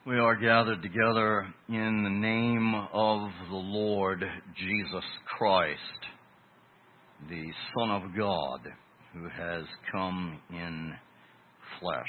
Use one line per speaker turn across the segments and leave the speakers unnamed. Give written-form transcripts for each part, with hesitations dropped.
We are gathered together in the name of the Lord Jesus Christ, the Son of God, who has come in flesh.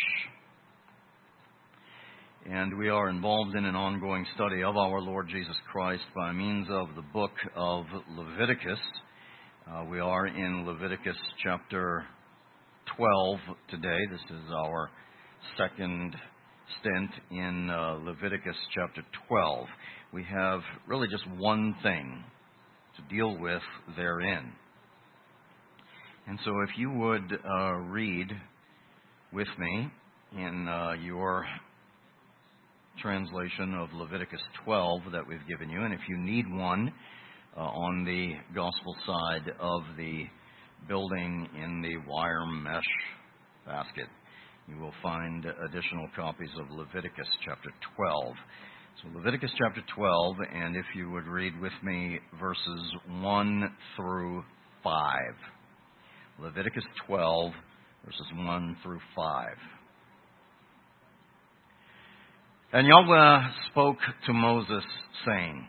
And we are involved in an ongoing study of our Lord Jesus Christ by means of the book of Leviticus. We are in Leviticus chapter 12 today. This is our second stint in Leviticus chapter 12. We have really just one thing to deal with therein. And so if you would read with me in your translation of Leviticus 12 that we've given you, and if you need one on the gospel side of the building in the wire mesh basket, you will find additional copies of Leviticus chapter 12. So Leviticus chapter 12, and if you would read with me verses 1 through 5. Leviticus 12, verses 1 through 5. And Yahweh spoke to Moses, saying,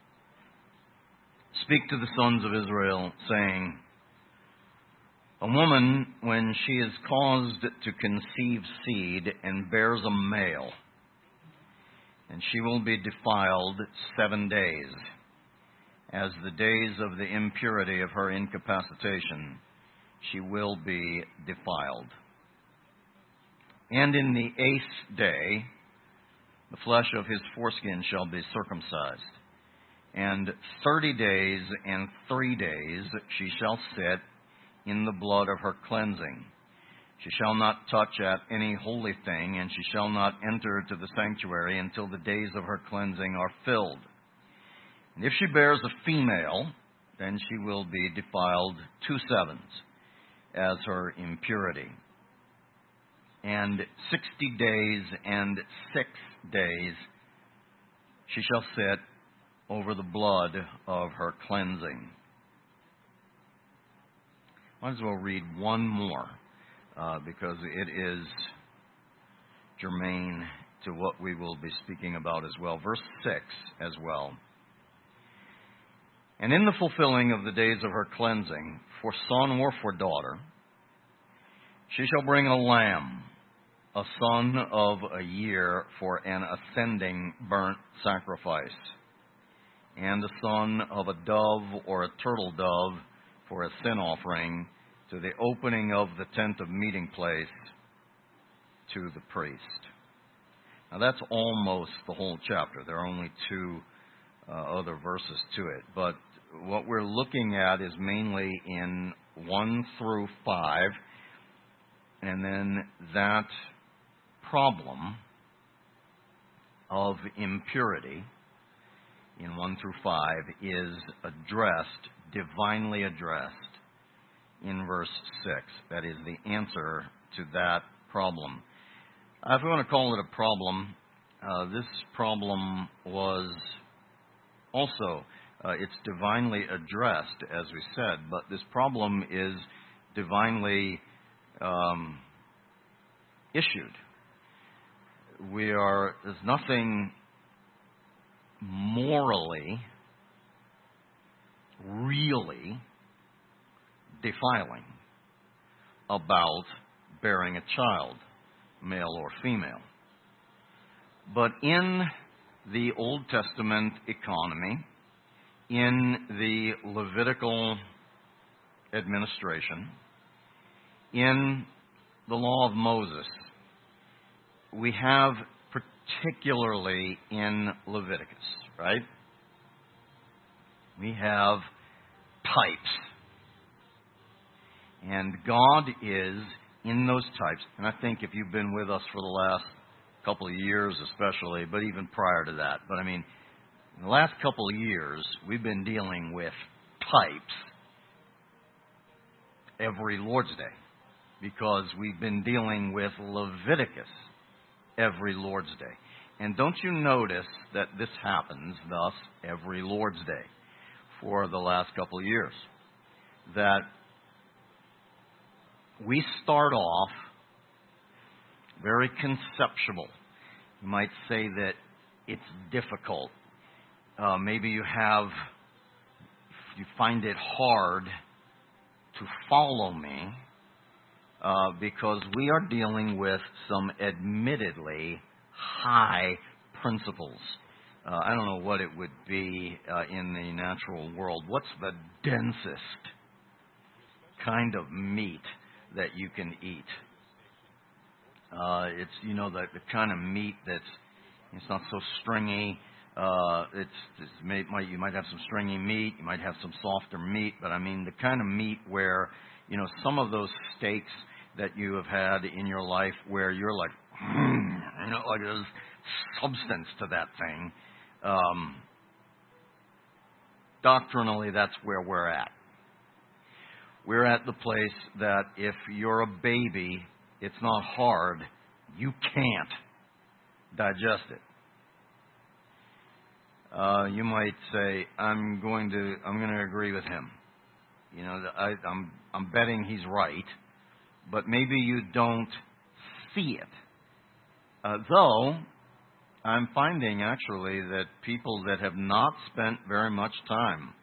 "Speak to the sons of Israel, saying, a woman, when she is caused to conceive seed and bears a male, and she will be defiled 7 days, as the days of the impurity of her incapacitation, she will be defiled. And in the 8th day, the flesh of his foreskin shall be circumcised, and 30 days and 3 days she shall sit in the blood of her cleansing. She shall not touch at any holy thing, and she shall not enter to the sanctuary until the days of her cleansing are filled. And if she bears a female, then she will be defiled 2 sevens, as her impurity. And 60 days and 6 days she shall sit over the blood of her cleansing." Might as well read one more because it is germane to what we will be speaking about as well. Verse 6 as well. "And in the fulfilling of the days of her cleansing, for son or for daughter, she shall bring a lamb, a son of a year, for an ascending burnt sacrifice, and a son of a dove or a turtle dove for a sin offering, to the opening of the tent of meeting place to the priest." Now that's almost the whole chapter. There are only 2 other verses to it. But what we're looking at is mainly in 1 through 5. And then that problem of impurity in 1 through 5 is addressed, divinely addressed, in verse 6. That is the answer to that problem. If we want to call it a problem, this problem was also, it's divinely addressed, as we said, but this problem is divinely issued. There's nothing morally, really defiling about bearing a child, male or female. But in the Old Testament economy, in the Levitical administration, in the law of Moses, we have, particularly in Leviticus, right? We have types. And God is in those types. And I think if you've been with us for the last couple of years especially, but even prior to that. But I mean, in the last couple of years, we've been dealing with types every Lord's Day. Because we've been dealing with Leviticus every Lord's Day. And don't you notice that this happens thus every Lord's Day for the last couple of years? That we start off very conceptual You might say that it's difficult. Maybe you find it hard to follow me because we are dealing with some admittedly high principles. I don't know what it would be in the natural world. What's the densest kind of meat that you can eat? It's the kind of meat it's not so stringy. You might have some stringy meat, you might have some softer meat, but I mean the kind of meat where some of those steaks that you have had in your life where you're like, like there's substance to that thing. Doctrinally, that's where we're at. We're at the place that if you're a baby, it's not hard. You can't digest it. You might say, I'm going to agree with him. I'm betting he's right, but maybe you don't see it. Though I'm finding actually that people that have not spent very much time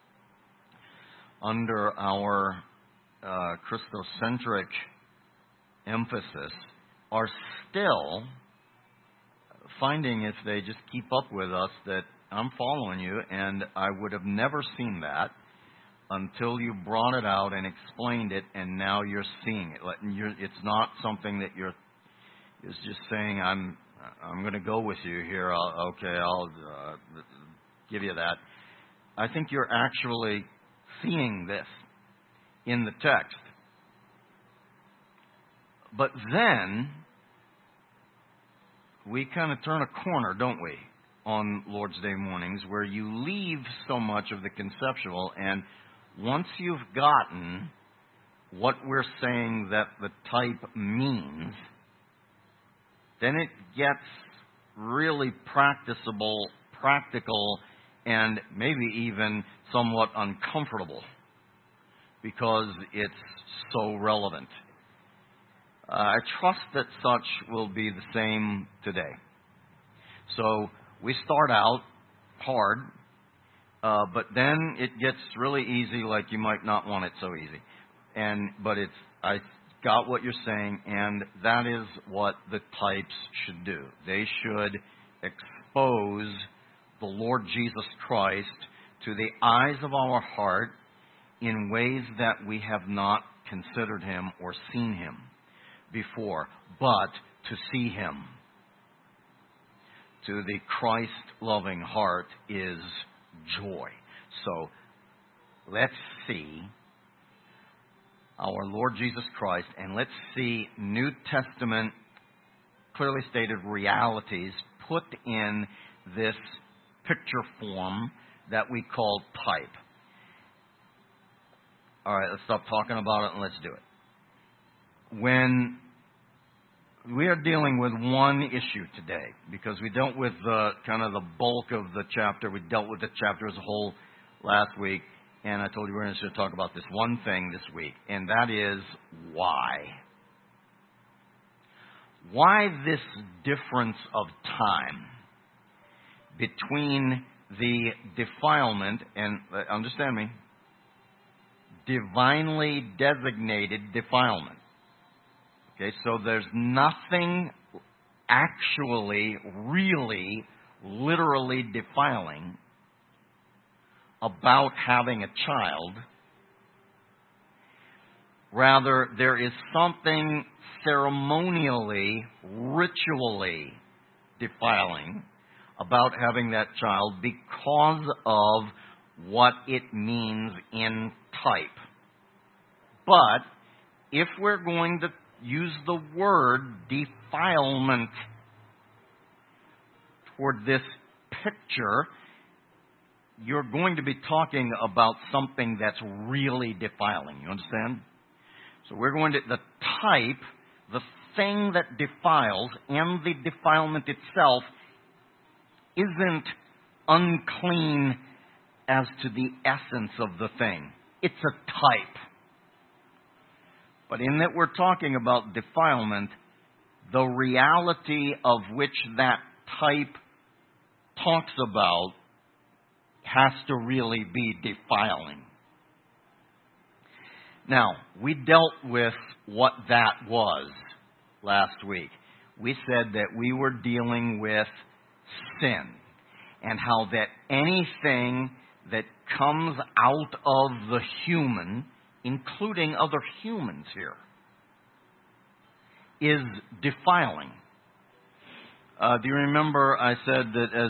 under our Christocentric emphasis are still finding, if they just keep up with us, that I'm following you, and I would have never seen that until you brought it out and explained it, and now you're seeing it. It's not something that it's just saying, I'm going to go with you here. I'll give you that. I think you're actually seeing this in the text. But then we kind of turn a corner, don't we, on Lord's Day mornings, where you leave so much of the conceptual, and once you've gotten what we're saying that the type means, then it gets really practical, and maybe even somewhat uncomfortable because it's so relevant. I trust that such will be the same today. So we start out hard, but then it gets really easy, like you might not want it so easy. But I got what you're saying, and that is what the types should do. They should expose the Lord Jesus Christ to the eyes of our heart in ways that we have not considered him or seen him before, but to see him. To the Christ-loving heart is joy. So let's see our Lord Jesus Christ, and let's see New Testament clearly stated realities put in this picture form that we call type. All right, let's stop talking about it and let's do it. When we are dealing with one issue today, because we dealt with the bulk of the chapter. We dealt with the chapter as a whole last week, and I told you we're going to talk about this one thing this week, and that is why. Why this difference of time between the defilement, and understand me, divinely designated defilement. Okay, so there's nothing actually, really, literally defiling about having a child. Rather, there is something ceremonially, ritually defiling about having that child because of what it means in type. But if we're going to use the word defilement toward this picture, you're going to be talking about something that's really defiling. You understand? So we're going to, the type, the thing that defiles, and the defilement itself isn't unclean as to the essence of the thing. It's a type. But in that we're talking about defilement, the reality of which that type talks about has to really be defiling. Now, we dealt with what that was last week. We said that we were dealing with sin and how that anything that comes out of the human, including other humans here, is defiling. Do you remember I said that as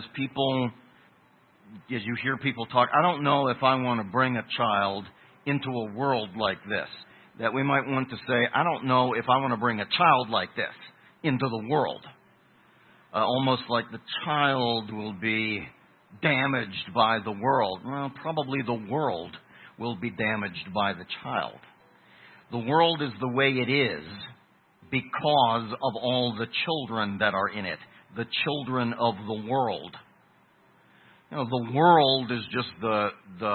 you hear people talk, I don't know if I want to bring a child into a world like this. That we might want to say, I don't know if I want to bring a child like this into the world. Almost like the child will be damaged by the world. Well, probably the world will be damaged by the child. The world is the way it is because of all the children that are in it. The children of the world. You know, the world is just the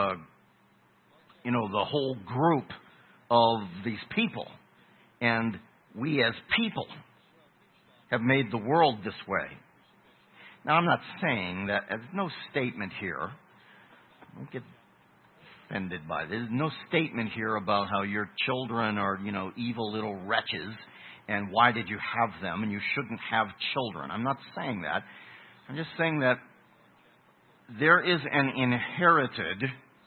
whole group of these people. And we as people have made the world this way. Now, I'm not saying that, there's no statement here. Don't get offended by this. There's no statement here about how your children are, evil little wretches and why did you have them and you shouldn't have children. I'm not saying that. I'm just saying that there is an inherited,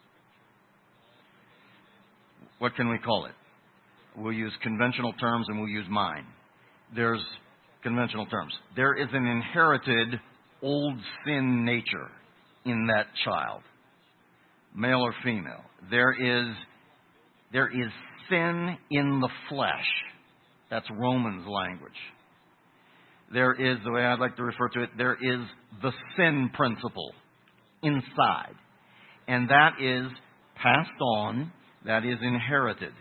what can we call it? We'll use conventional terms and we'll use mine. There's conventional terms. There is an inherited old sin nature in that child, male or female. There is sin in the flesh. That's Romans language. There is, the way I'd like to refer to it, there is the sin principle inside. And that is passed on, that is inherited.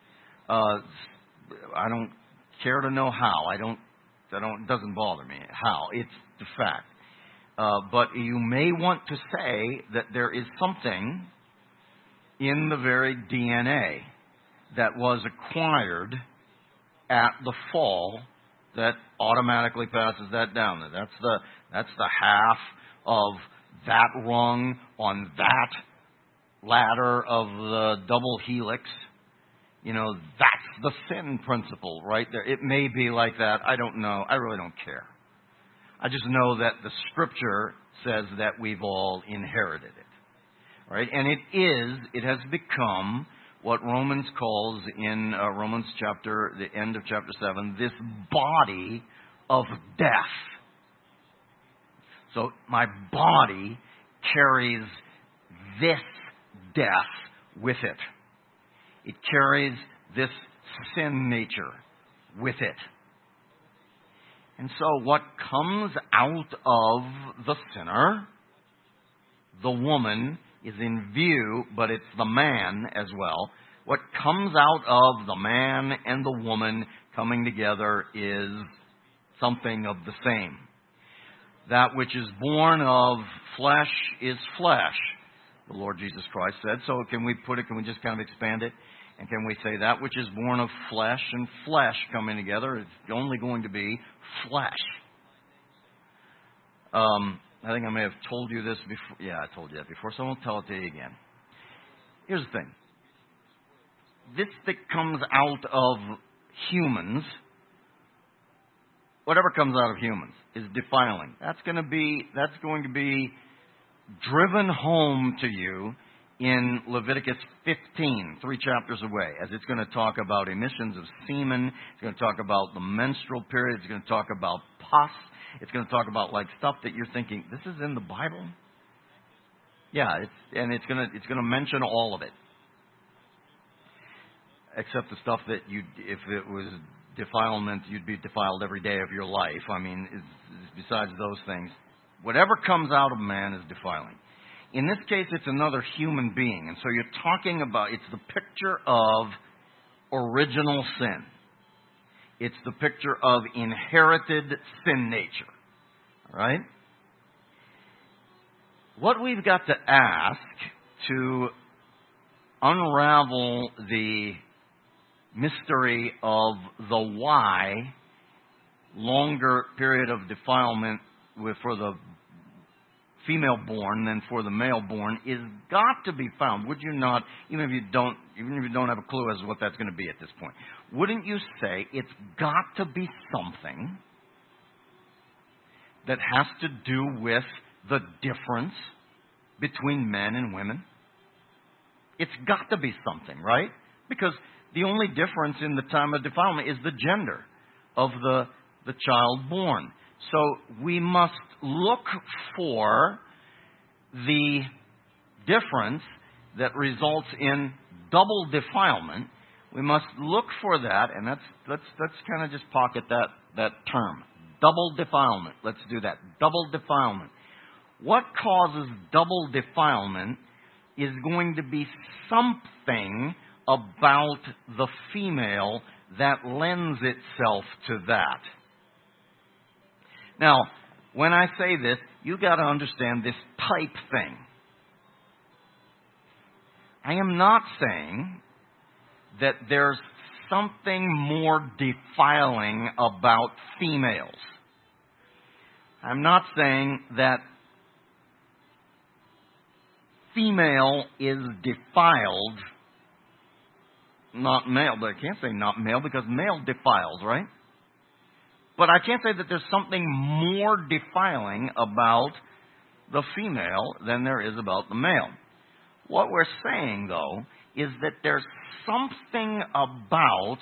I don't care to know how. It doesn't bother me how. It's the fact. But you may want to say that there is something in the very DNA that was acquired at the fall that automatically passes that down. That's the half of that rung on that ladder of the double helix. That's the sin principle right there. It may be like that. I don't know. I really don't care. I just know that the Scripture says that we've all inherited it. Right? And it has become what Romans calls in Romans the end of chapter 7, this body of death. So my body carries this death with it. It carries this sin nature with it. And so what comes out of the sinner, the woman, is in view, but it's the man as well. What comes out of the man and the woman coming together is something of the same. That which is born of flesh is flesh, the Lord Jesus Christ said. So can we just kind of expand it? And can we say that which is born of flesh and flesh coming together is only going to be flesh? I think I may have told you this before. Yeah, I told you that before, so I won't tell it to you again. Here's the thing. This that comes out of humans, whatever comes out of humans, is defiling. That's going to be driven home to you in Leviticus 15, 3 chapters away, as it's going to talk about emissions of semen. It's going to talk about the menstrual period. It's going to talk about pus. It's going to talk about stuff that you're thinking, this is in the Bible? Yeah, it's going to mention all of it, except the stuff that if it was defilement, you'd be defiled every day of your life. I mean, besides those things, whatever comes out of man is defiling. In this case, it's another human being, and so you're talking about, it's the picture of original sin. It's the picture of inherited sin nature. All right? What we've got to ask to unravel the mystery of the why longer period of defilement for the female born than for the male born is got to be found. Would you not, even if you don't have a clue as to what that's going to be at this point, wouldn't you say it's got to be something that has to do with the difference between men and women? It's got to be something, right? Because the only difference in the time of defilement is the gender of the child born. So we must look for the difference that results in double defilement. We must look for that, and let's kind of just pocket that term. Double defilement. Let's do that. Double defilement. What causes double defilement is going to be something about the female that lends itself to that. Now, when I say this, you got to understand this type thing. I am not saying that there's something more defiling about females. I'm not saying that female is defiled, not male, but I can't say not male because male defiles, right? But I can't say that there's something more defiling about the female than there is about the male. What we're saying, though, is that there's something about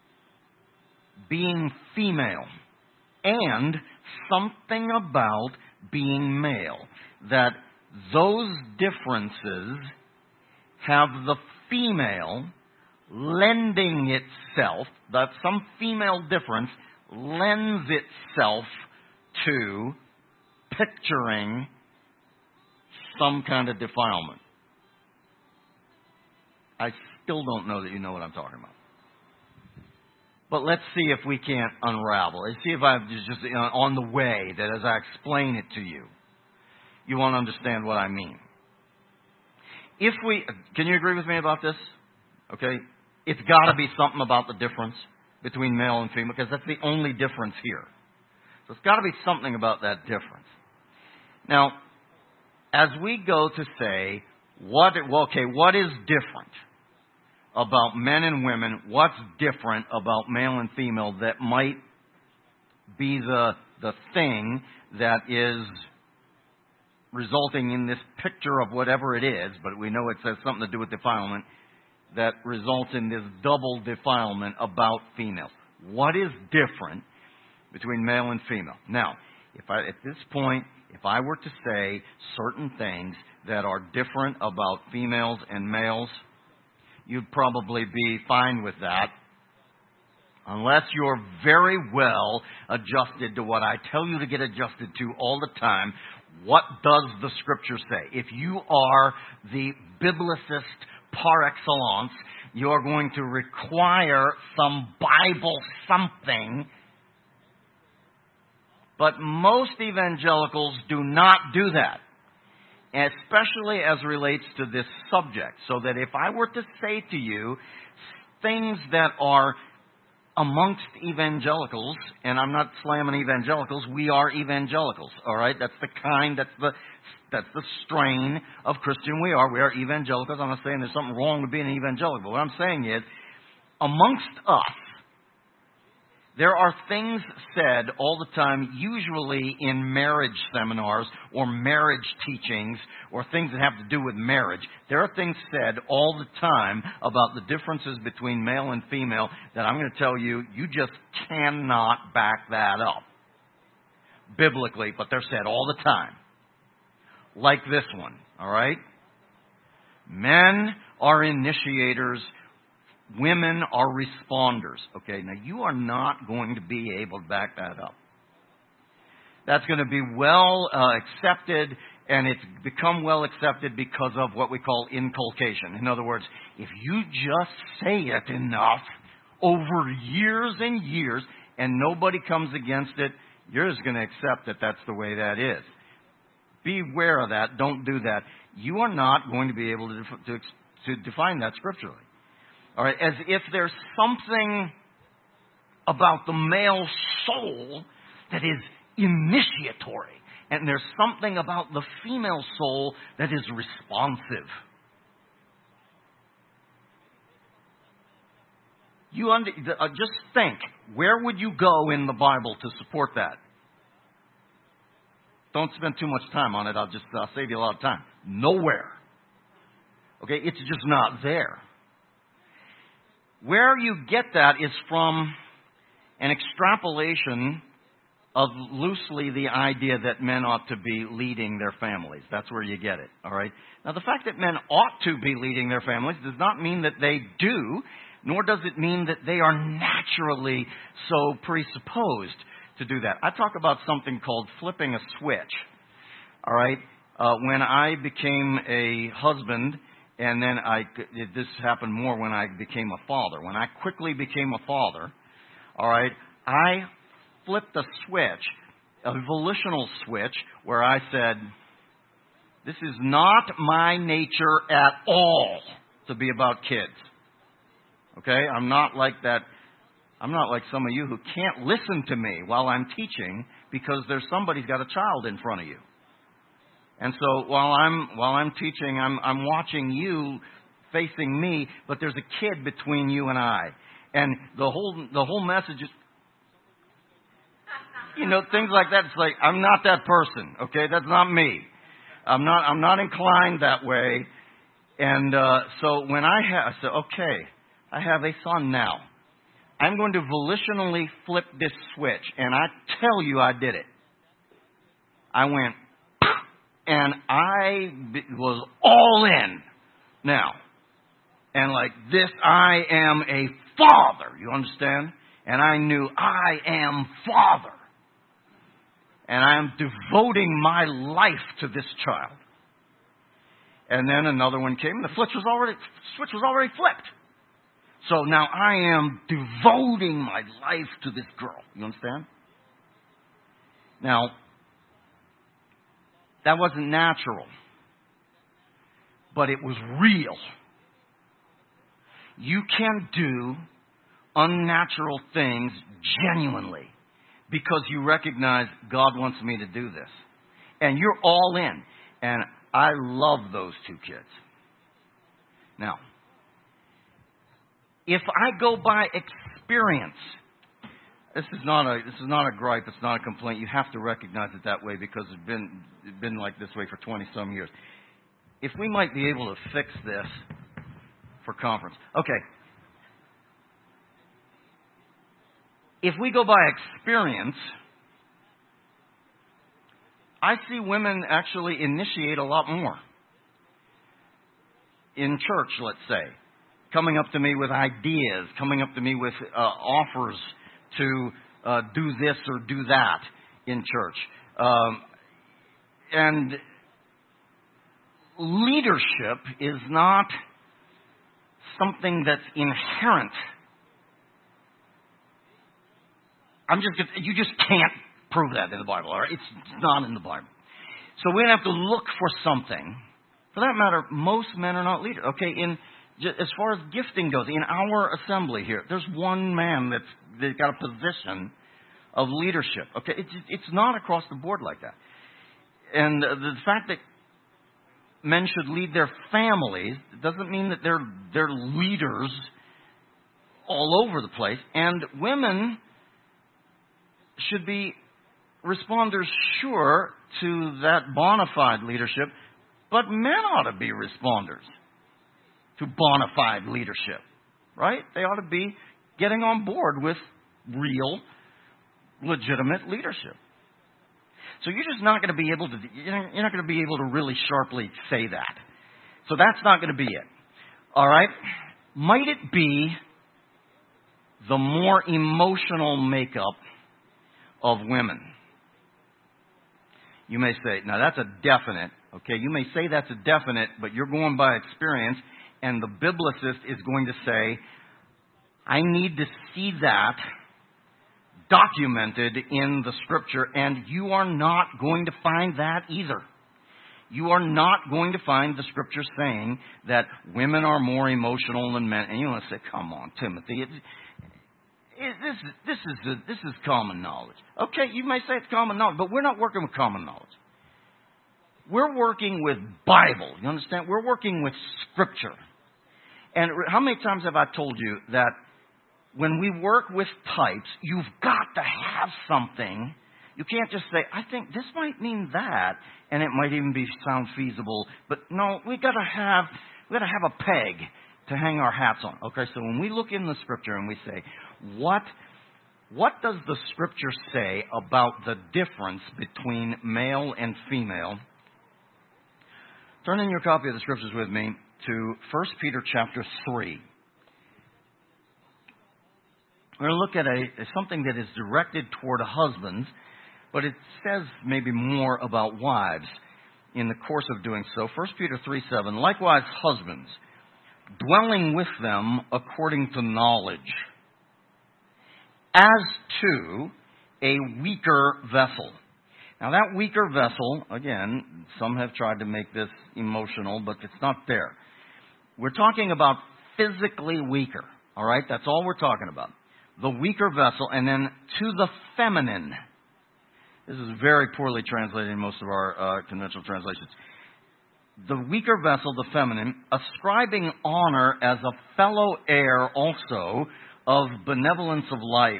being female and something about being male that those differences have the female lending itself, that some female difference lends itself to picturing some kind of defilement. I still don't know that you know what I'm talking about. But let's see if we can't unravel. Let's see if I'm just on the way that as I explain it to you, you won't understand what I mean. Can you agree with me about this? Okay? It's got to be something about the difference between male and female, because that's the only difference here. So it's got to be something about that difference. Now, as we go to say, what is different about men and women? What's different about male and female that might be the thing that is resulting in this picture of whatever it is, but we know it says something to do with defilement, that results in this double defilement about females. What is different between male and female? Now, at this point, if I were to say certain things that are different about females and males, you'd probably be fine with that, unless you're very well adjusted to what I tell you to get adjusted to all the time. What does the Scripture say? If you are the biblicist par excellence, you're going to require some Bible something. But most evangelicals do not do that, especially as relates to this subject. So that if I were to say to you things that are amongst evangelicals, and I'm not slamming evangelicals, we are evangelicals, all right? That's the strain of Christian we are. We are evangelicals. I'm not saying there's something wrong with being an evangelical. What I'm saying is, amongst us, there are things said all the time, usually in marriage seminars or marriage teachings or things that have to do with marriage. There are things said all the time about the differences between male and female that I'm going to tell you, you just cannot back that up biblically, but they're said all the time. Like this one, all right? Men are initiators. Women are responders. Okay, now you are not going to be able to back that up. That's going to be well accepted, and it's become well accepted because of what we call inculcation. In other words, if you just say it enough over years and years and nobody comes against it, you're just going to accept that that's the way that is. Beware of that. Don't do that. You are not going to be able to define that scripturally. All right, as if there's something about the male soul that is initiatory. And there's something about the female soul that is responsive. Just think, where would you go in the Bible to support that? Don't spend too much time on it. I'll save you a lot of time. Nowhere. Okay, it's just not there. Where you get that is from an extrapolation of loosely the idea that men ought to be leading their families. That's where you get it, all right? Now, the fact that men ought to be leading their families does not mean that they do, nor does it mean that they are naturally so presupposed to do that. I talk about something called flipping a switch, all right? When I became a husband, and then this happened more when I became a father. When I quickly became a father, all right, I flipped a switch, a volitional switch, where I said, this is not my nature at all to be about kids. Okay? I'm not like that. I'm not like some of you who can't listen to me while I'm teaching because somebody's got a child in front of you. And so while I'm teaching, I'm watching you facing me, but there's a kid between you and I. And the whole message is, things like that. It's like, I'm not that person. Okay? That's not me. I'm not inclined that way. And so when I said, okay, I have a son now. I'm going to volitionally flip this switch. And I tell you I did it. I went, and I was all in now. And like this, I am a father. You understand? And I knew I am father. And I am devoting my life to this child. And then another one came, and the switch was already flipped. So now I am devoting my life to this girl. You understand? Now, that wasn't natural, but it was real. You can do unnatural things genuinely because you recognize God wants me to do this. And you're all in. And I love those two kids. Now, if I go by experience, this is not a gripe, it's not a complaint. You have to recognize it that way because it's been like this way for 20-some years. If we might be able to fix this for conference. Okay. If we go by experience, I see women actually initiate a lot more. In church, let's say. Coming up to me with ideas, coming up to me with offers to do this or do that in church. And leadership is not something that's inherent. You just can't prove that in the Bible, all right? It's not in the Bible. So we're going to have to look for something. For that matter, most men are not leaders. Okay, as far as gifting goes, in our assembly here, there's one man that's got a position of leadership. Okay, it's not across the board like that. And the fact that men should lead their families doesn't mean that they're leaders all over the place. And women should be responders, sure, to that bona fide leadership, but men ought to be responders to bona fide leadership, right? They ought to be getting on board with real, legitimate leadership. So you're just not going to be able to. You're not going to be able to really sharply say that. So that's not going to be it. All right? Might it be the more emotional makeup of women? You may say, now that's a definite. Okay, you may say that's a definite, but you're going by experience. And the biblicist is going to say, I need to see that documented in the Scripture, and you are not going to find that either. You are not going to find the Scripture saying that women are more emotional than men. And you want to say, come on, Timothy. This is common knowledge. Okay, you may say it's common knowledge, but we're not working with common knowledge. We're working with Bible. You understand? We're working with Scripture. And how many times have I told you that when we work with types, you've got to have something. You can't just say, I think this might mean that, and it might even sound feasible. But no, we got to have a peg to hang our hats on. Okay, so when we look in the Scripture and we say, what does the Scripture say about the difference between male and female? Turn in your copy of the Scriptures with me to 1 Peter chapter 3. We're going to look at something that is directed toward husbands, but it says maybe more about wives in the course of doing so. 1 Peter 3:7, likewise husbands, dwelling with them according to knowledge, as to a weaker vessel. Now that weaker vessel, again, some have tried to make this emotional, but it's not there. We're talking about physically weaker, all right? That's all we're talking about. The weaker vessel, and then to the feminine. This is very poorly translated in most of our conventional translations. The weaker vessel, the feminine, ascribing honor as a fellow heir also of benevolence of life,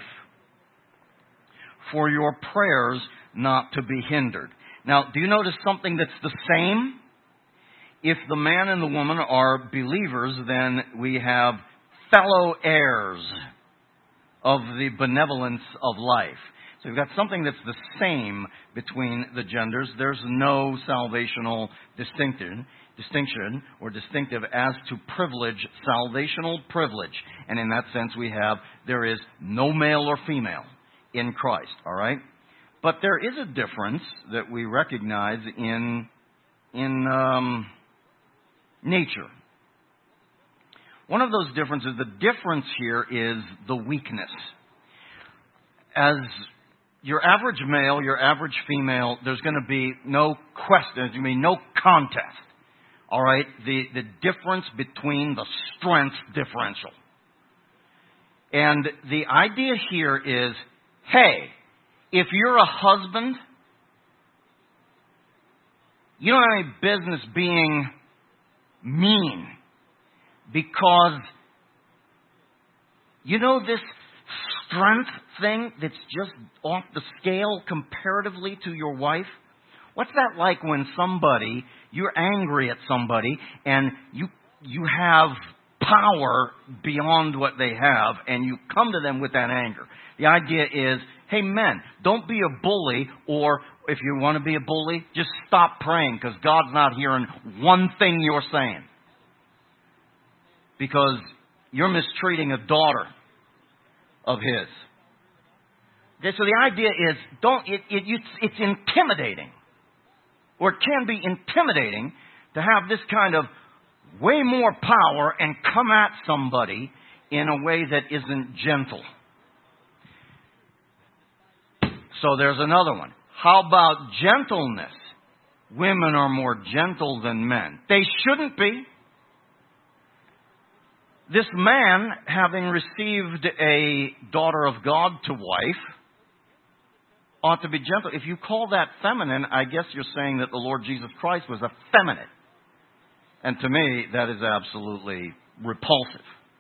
for your prayers not to be hindered. Now, do you notice something that's the same? If the man and the woman are believers, then we have fellow heirs of the benevolence of life. So we've got something that's the same between the genders. There's no salvational distinction or distinctive as to privilege, salvational privilege. And in that sense, there is no male or female in Christ, all right? But there is a difference that we recognize in nature. One of those differences, the difference here is the weakness. As your average male, your average female, there's going to be no question, there's going to be no contest. All right? The difference between the strength differential. And the idea here is, hey, if you're a husband, you don't have any business being mean, because you know this strength thing that's just off the scale comparatively to your wife? What's that like when you're angry at somebody and you have power beyond what they have and you come to them with that anger? The idea is, hey men, don't be a bully, or if you want to be a bully, just stop praying, because God's not hearing one thing you're saying. Because you're mistreating a daughter of His. Okay, so the idea is, it's intimidating, or it can be intimidating to have this kind of way more power and come at somebody in a way that isn't gentle. So there's another one. How about gentleness? Women are more gentle than men. They shouldn't be. This man, having received a daughter of God to wife, ought to be gentle. If you call that feminine, I guess you're saying that the Lord Jesus Christ was effeminate. And to me, that is absolutely repulsive.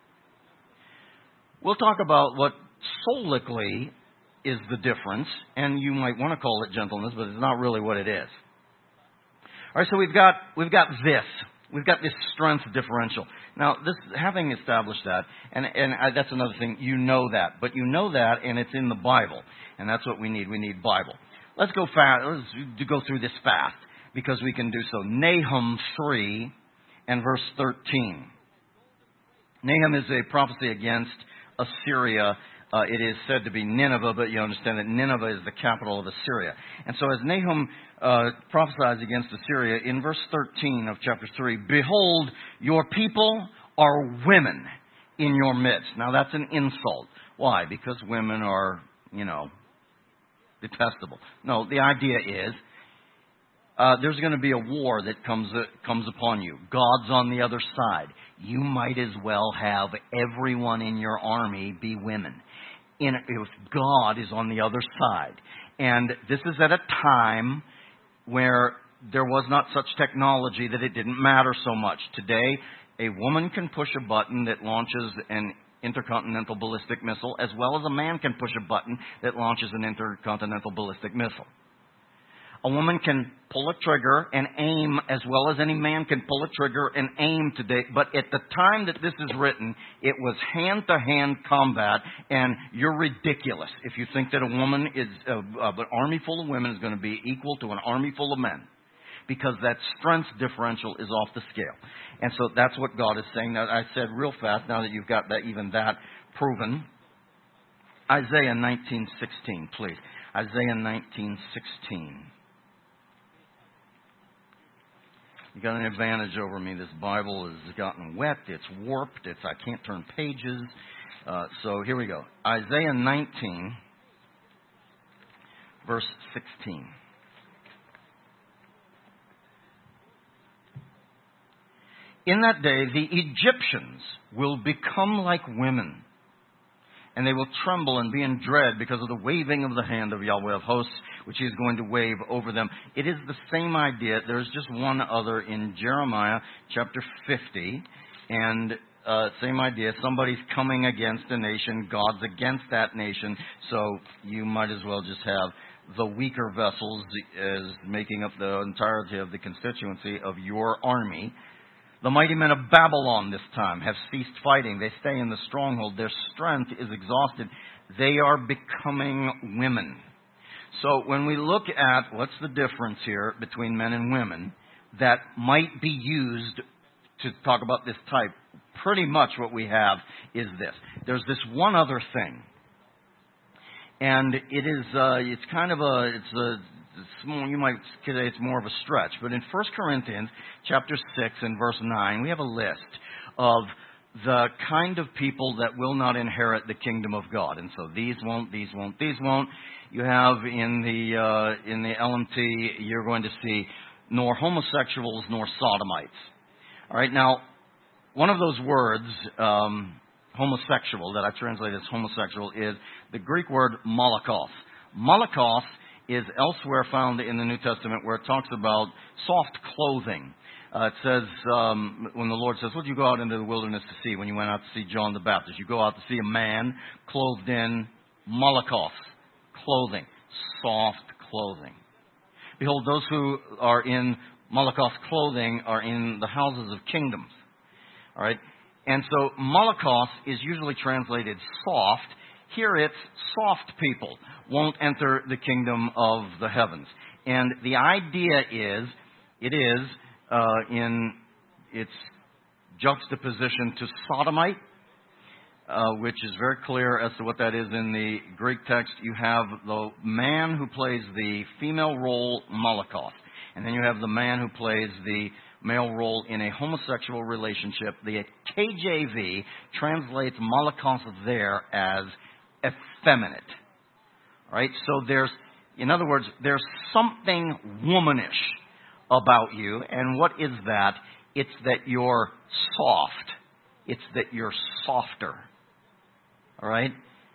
We'll talk about what solically is the difference, and you might want to call it gentleness, but it's not really what it is. All right, so we've got this. We've got this strength differential. Now, having established that, and that's another thing, you know that. But you know that, and it's in the Bible. And that's what we need. We need Bible. Let's go fast. Let's go through this fast, because we can do so. Nahum 3 and verse 13. Nahum is a prophecy against Assyria. It is said to be Nineveh, but you understand that Nineveh is the capital of Assyria. And so as Nahum prophesies against Assyria, in verse 13 of chapter 3, behold, your people are women in your midst. Now that's an insult. Why? Because women are, detestable. No, the idea is there's going to be a war that comes upon you. God's on the other side. You might as well have everyone in your army be women. if God is on the other side. And this is at a time where there was not such technology that it didn't matter so much. Today, a woman can push a button that launches an intercontinental ballistic missile, as well as a man can push a button that launches an intercontinental ballistic missile. A woman can pull a trigger and aim as well as any man can pull a trigger and aim today. But at the time that this is written, it was hand-to-hand combat, and you're ridiculous if you think that a woman is, an army full of women is going to be equal to an army full of men, because that strength differential is off the scale. And so that's what God is saying. Now, I said real fast, now that you've got that, even that proven. Isaiah 19:16, please. Isaiah 19:16. You got an advantage over me. This Bible has gotten wet. It's warped. I can't turn pages. So here we go. Isaiah 19, verse 16. In that day, the Egyptians will become like women, and they will tremble and be in dread because of the waving of the hand of Yahweh of hosts, which he is going to wave over them. It is the same idea. There's just one other in Jeremiah chapter 50, and same idea. Somebody's coming against a nation. God's against that nation. So you might as well just have the weaker vessels as making up the entirety of the constituency of your army. The mighty men of Babylon this time have ceased fighting. They stay in the stronghold. Their strength is exhausted. They are becoming women. So when we look at what's the difference here between men and women that might be used to talk about this type, pretty much what we have is this. There's this one other thing. And it is, it's kind of a, you might say it's more of a stretch, but in 1 Corinthians chapter 6 and verse 9, we have a list of the kind of people that will not inherit the kingdom of God. And so these won't, these won't, these won't. You have in the LMT, you're going to see nor homosexuals nor sodomites. All right, now, one of those words, homosexual, that I translate as homosexual, is the Greek word malakos. Malakos is elsewhere found in the New Testament where it talks about soft clothing. It says, when the Lord says, what did you go out into the wilderness to see when you went out to see John the Baptist? You go out to see a man clothed in malakos clothing, soft clothing. Behold, those who are in malakos clothing are in the houses of kingdoms. All right? And so malakos is usually translated soft. Here it's soft people won't enter the kingdom of the heavens. And the idea is, it is in its juxtaposition to sodomite, which is very clear as to what that is in the Greek text. You have the man who plays the female role, malakos. And then you have the man who plays the male role in a homosexual relationship. The KJV translates malakos there as effeminate. Right? So there's, in other words, there's something womanish about you. And what is that? It's that you're soft. It's that you're softer. All right?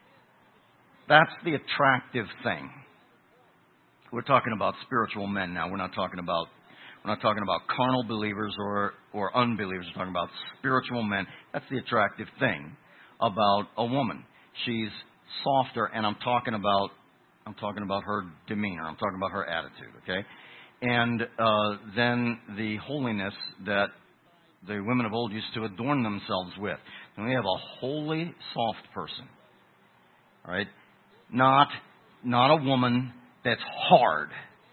That's the attractive thing. We're talking about spiritual men now. We're not talking about carnal believers or unbelievers. We're talking about spiritual men. That's the attractive thing about a woman. She's softer, and I'm talking about her demeanor. I'm talking about her attitude, okay? And then the holiness that the women of old used to adorn themselves with. And we have a holy, soft person, all right? Not a woman that's hard,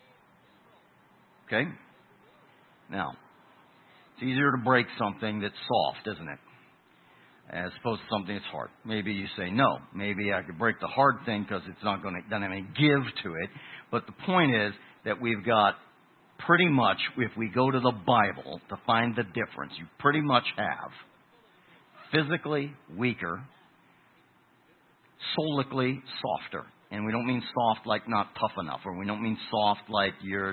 okay? Now, it's easier to break something that's soft, isn't it? As opposed to something that's hard. Maybe you say, no, maybe I could break the hard thing because it's not going to, doesn't have any give to it. But the point is that we've got pretty much, if we go to the Bible to find the difference, you pretty much have physically weaker, soulically softer. And we don't mean soft like not tough enough, or we don't mean soft like you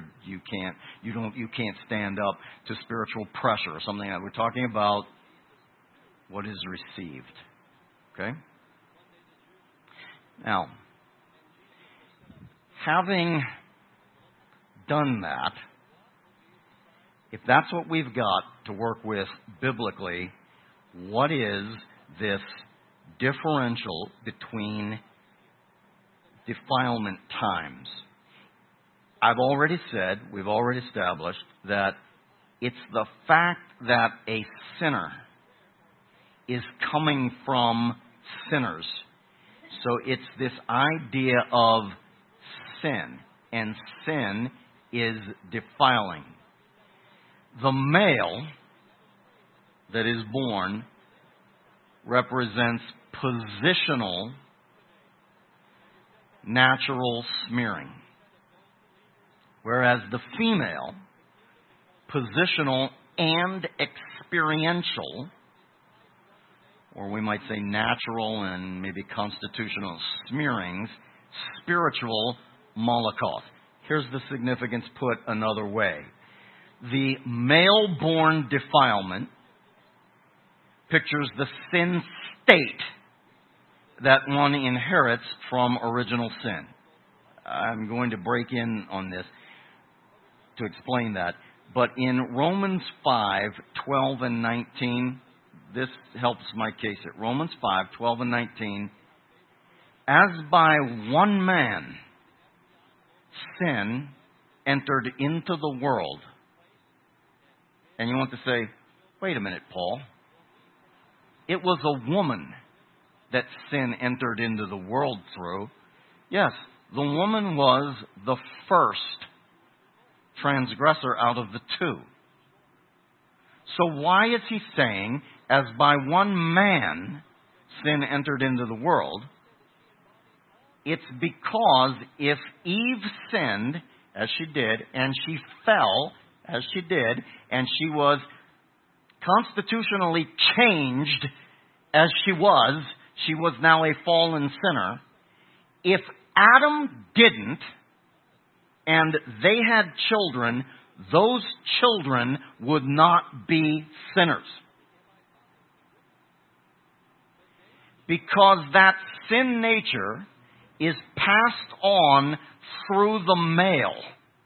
can't stand up to spiritual pressure or something like that. We're talking about what is received. Okay? Now, having done that, if that's what we've got to work with biblically, what is this differential between defilement times? I've already said, we've already established, that it's the fact that a sinner is coming from sinners. So it's this idea of sin, and sin is defiling. The male that is born represents positional natural smearing, whereas the female, positional and experiential, or we might say natural and maybe constitutional smearings, spiritual Holocaust. Here's the significance put another way. The male-born defilement pictures the sin state that one inherits from original sin. I'm going to break in on this to explain that. But in Romans 5:12 and 19, this helps my case. At Romans 5:12 and 19, as by one man sin entered into the world. And you want to say, wait a minute, Paul. It was a woman that sin entered into the world through. Yes, the woman was the first transgressor out of the two. So why is he saying, as by one man sin entered into the world? It's because if Eve sinned, as she did, and she fell, as she did, and she was constitutionally changed as she was now a fallen sinner. If Adam didn't, and they had children, those children would not be sinners. Because that sin nature is passed on through the male.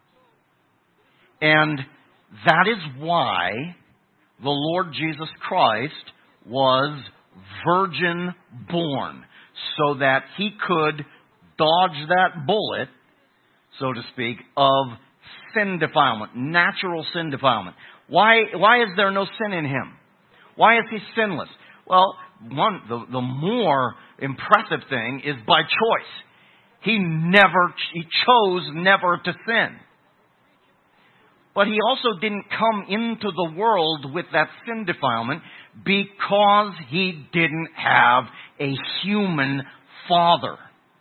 And that is why the Lord Jesus Christ was virgin born, so that he could dodge that bullet, so to speak, of sin defilement, natural sin defilement. Why is there no sin in him? Why is he sinless? Well, the more impressive thing is by choice. He chose never to sin. But he also didn't come into the world with that sin defilement because he didn't have a human father.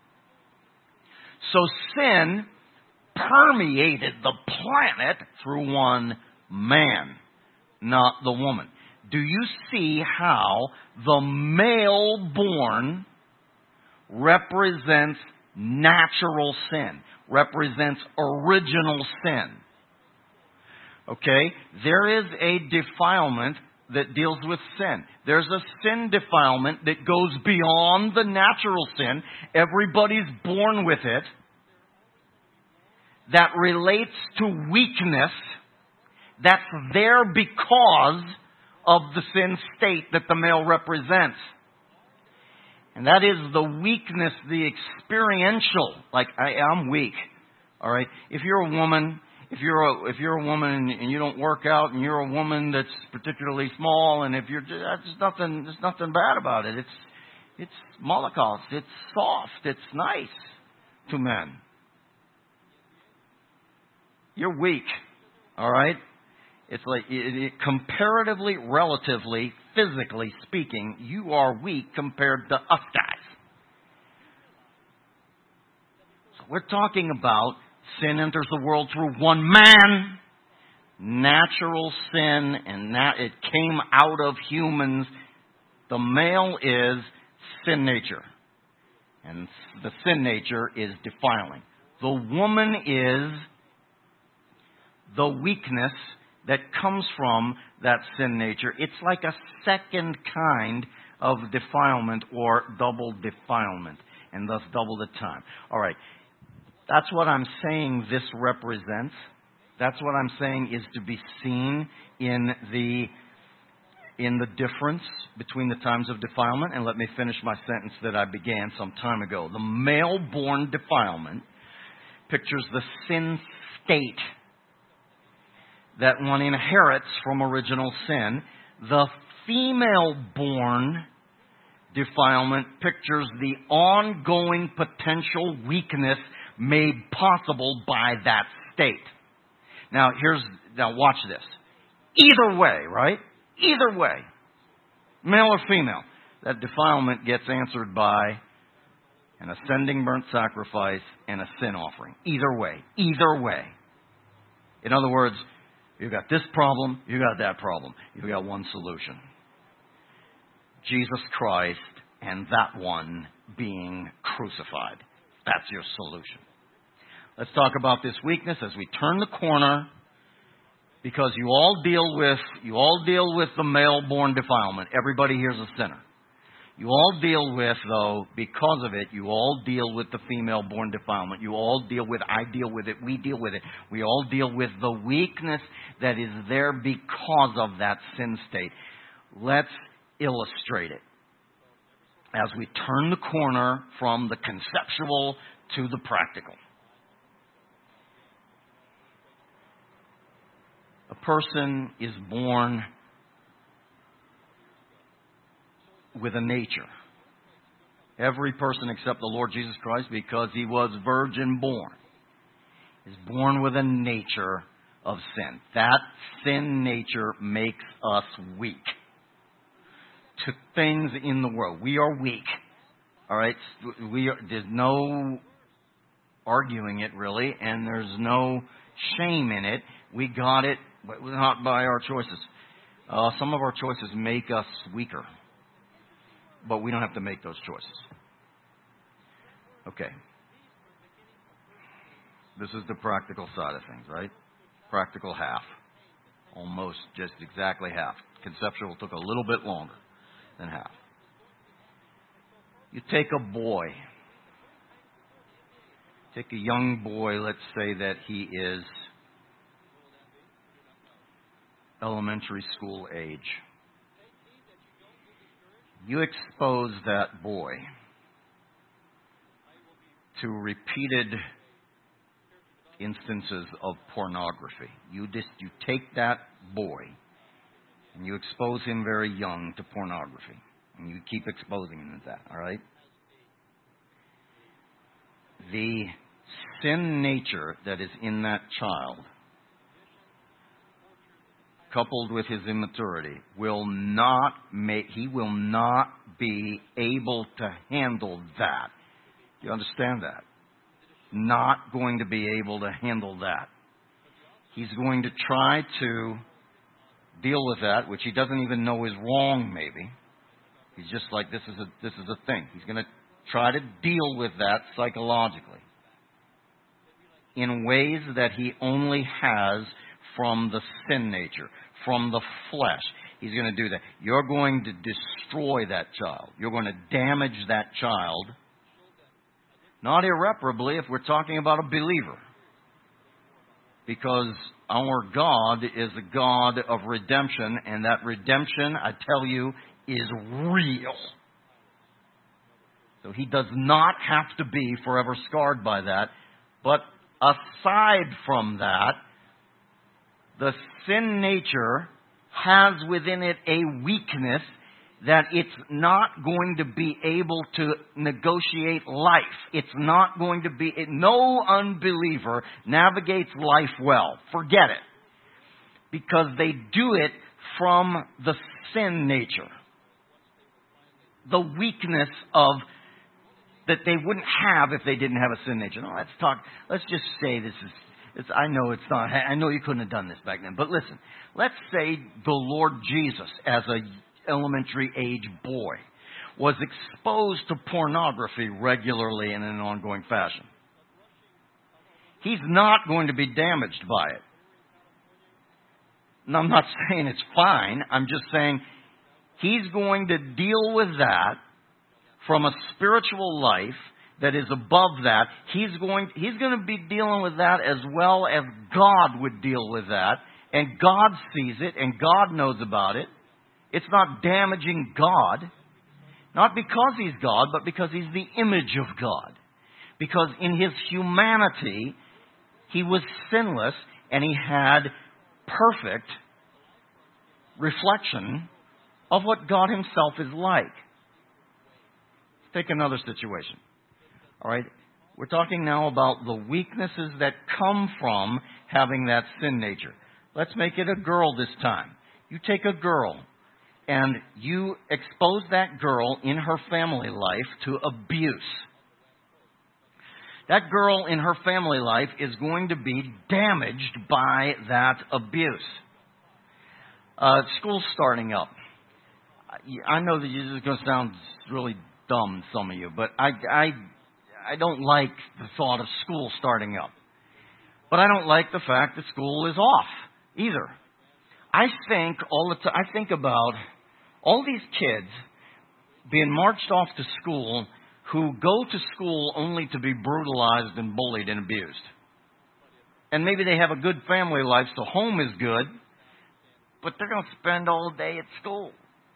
So sin permeated the planet through one man, not the woman. Do you see how the male born represents natural sin, represents original sin? Okay, there is a defilement that deals with sin. There's a sin defilement that goes beyond the natural sin. Everybody's born with it. That relates to weakness. That's there because of the sin state that the male represents. And that is the weakness, the experiential. Like, I'm weak. All right? If you're a woman... If you're a woman and you don't work out, and you're a woman that's particularly small, and if you're there's nothing bad about it. It's Holocaust. It's soft. It's nice to men. You're weak. All right. It's like comparatively, relatively, physically speaking, you are weak compared to us guys. So we're talking about. Sin enters the world through one man. Natural sin, and it came out of humans. The male is sin nature. And the sin nature is defiling. The woman is the weakness that comes from that sin nature. It's like a second kind of defilement or double defilement. and thus double the time. All right. That's what I'm saying this represents. That's what I'm saying is to be seen in the difference between the times of defilement. And let me finish my sentence that I began some time ago. The male-born defilement pictures the sin state that one inherits from original sin. The female-born defilement pictures the ongoing potential weakness made possible by that state. Now watch this. Either way, right? Either way, male or female, that defilement gets answered by an ascending burnt sacrifice and a sin offering. Either way. Either way. In other words, you've got this problem, you've got that problem. You've got one solution. Jesus Christ and that one being crucified. That's your solution. Let's talk about this weakness as we turn the corner, because you all deal with the male-born defilement. Everybody here's a sinner. You all deal with, though, because of it, you all deal with the female-born defilement. You all deal with, I deal with it, we deal with it. We all deal with the weakness that is there because of that sin state. Let's illustrate it as we turn the corner from the conceptual to the practical. A person is born with a nature. Every person except the Lord Jesus Christ, because he was virgin born, is born with a nature of sin. That sin nature makes us weak to things in the world. We are weak. All right? There's no arguing it, really, and there's no shame in it. We got it, but not by our choices. Some of our choices make us weaker, but we don't have to make those choices. Okay. This is the practical side of things, right? Practical half. Almost just exactly half. Conceptual took a little bit longer than half. You take a boy. Take a young boy, let's say that he is elementary school age. You expose that boy to repeated instances of pornography. You take that boy and you expose him very young to pornography. And you keep exposing him to that, all right? The sin nature that is in that child, coupled with his immaturity, he will not be able to handle that. Do you understand that? Not going to be able to handle that. He's going to try to deal with that, which he doesn't even know is wrong, maybe. He's just like, this is a thing. He's going to try to deal with that psychologically in ways that he only has from the sin nature, from the flesh. He's going to do that. You're going to destroy that child. You're going to damage that child, not irreparably if we're talking about a believer, because our God is a God of redemption, and that redemption, I tell you, is real. So he does not have to be forever scarred by that. But aside from that, the sin nature has within it a weakness that it's not going to be able to negotiate life. It's not going to be... No unbeliever navigates life well. Forget it. Because they do it from the sin nature. The weakness of that they wouldn't have if they didn't have a sin nature. No, let's just say this is... I know it's not... I know you couldn't have done this back then. But listen, let's say the Lord Jesus, as a elementary age boy, was exposed to pornography regularly and in an ongoing fashion. He's not going to be damaged by it. Now, I'm not saying it's fine. I'm just saying he's going to deal with that from a spiritual life that is above that. He's going to be dealing with that as well as God would deal with that. And God sees it and God knows about it. It's not damaging God. Not because He's God, but because He's the image of God. Because in His humanity, He was sinless and He had perfect reflection of what God Himself is like. Take another situation. All right? We're talking now about the weaknesses that come from having that sin nature. Let's make it a girl this time. You take a girl and you expose that girl in her family life to abuse. That girl in her family life is going to be damaged by that abuse. School's starting up. I know that this is going to sound really dumb, some of you, but I don't like the thought of school starting up. But I don't like the fact that school is off either. I think about all these kids being marched off to school who go to school only to be brutalized and bullied and abused. And maybe they have a good family life, so home is good, but they're going to spend all day at school.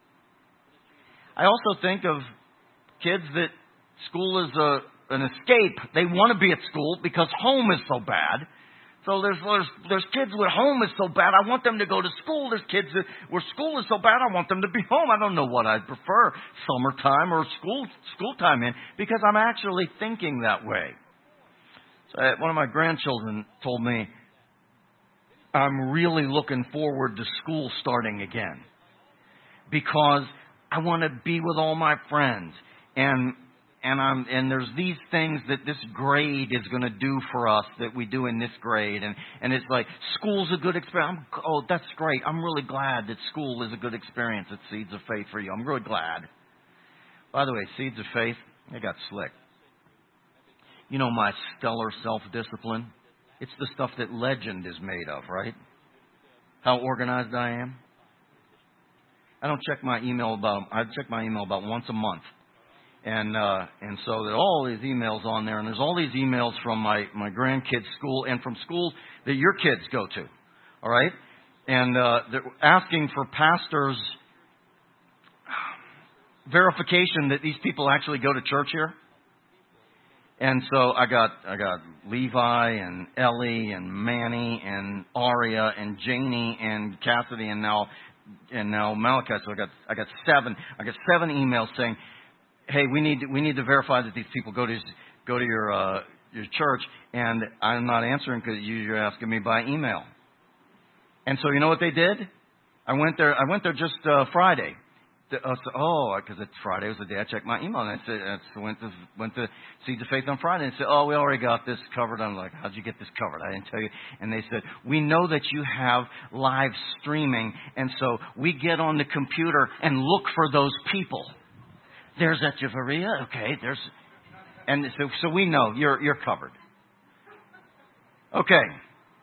I also think of kids that school is an escape. They want to be at school because home is so bad. So there's kids where home is so bad, I want them to go to school. There's kids where school is so bad, I want them to be home. I don't know what I'd prefer, summertime or school time in, because I'm actually thinking that way. So one of my grandchildren told me, I'm really looking forward to school starting again because I want to be with all my friends and there's these things that this grade is going to do for us that we do in this grade. And it's like, school's a good experience. Oh, that's great. I'm really glad that school is a good experience at Seeds of Faith for you. I'm really glad. By the way, Seeds of Faith, they got slick. You know my stellar self-discipline? It's the stuff that legend is made of, right? How organized I am. I check my email about once a month. And so there are all these emails on there, and there's all these emails from my grandkids' school and from schools that your kids go to, all right? And they're asking for pastors' verification that these people actually go to church here. And so I got Levi and Ellie and Manny and Aria and Janie and Cassidy and now Malachi. So I got seven emails saying, hey, we need to verify that these people go to your church, and I'm not answering because you're asking me by email. And so you know what they did? I went there just Friday. Because it's Friday was the day I checked my email, and I said, went to Seeds of Faith on Friday, and said, oh, we already got this covered. I'm like, how'd you get this covered? I didn't tell you. And they said, we know that you have live streaming, and so we get on the computer and look for those people. There's Echevarria. Okay, and so we know you're covered. Okay.